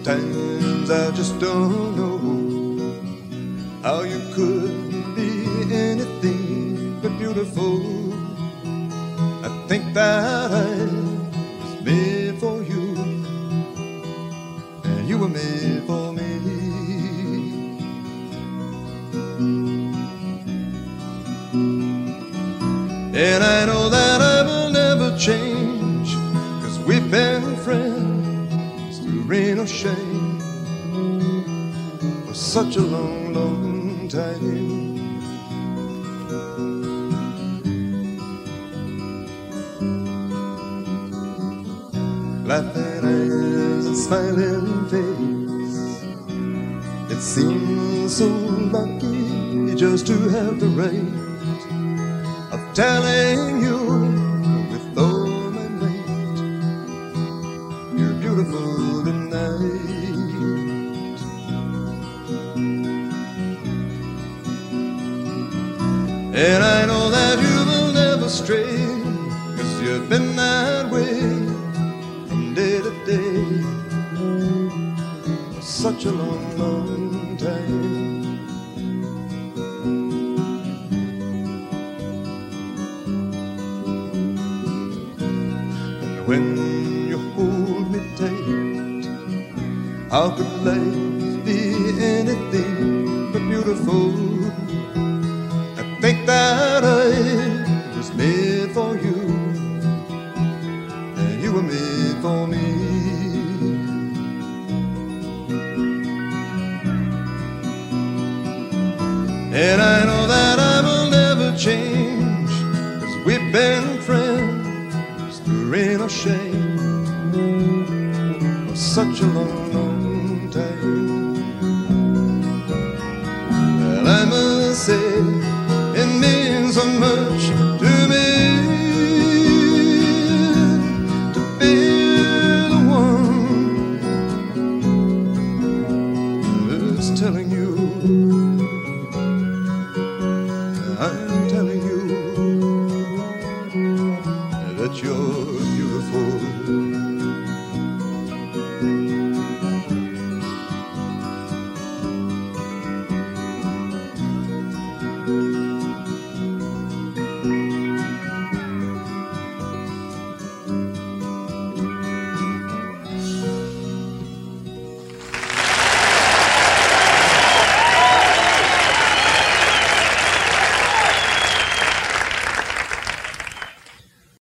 Sometimes I just don't know how you could be anything but beautiful. I think that I was made for you, and you were made for me. And I know that I will never change, 'cause we've been friends through rain or shade for such a long, long time. Laughing eyes and smiling face, it seems so lucky just to have the right of telling you with all my might, you're beautiful tonight. And I know that you will never stray, 'cause you've been that way from day to day for such a long, long time. When you hold me tight, how could life be anything but beautiful? I think that I was made for you, and you were made for me. And I know that I will never change, 'cause we've been friends, rain or shame for such a long, long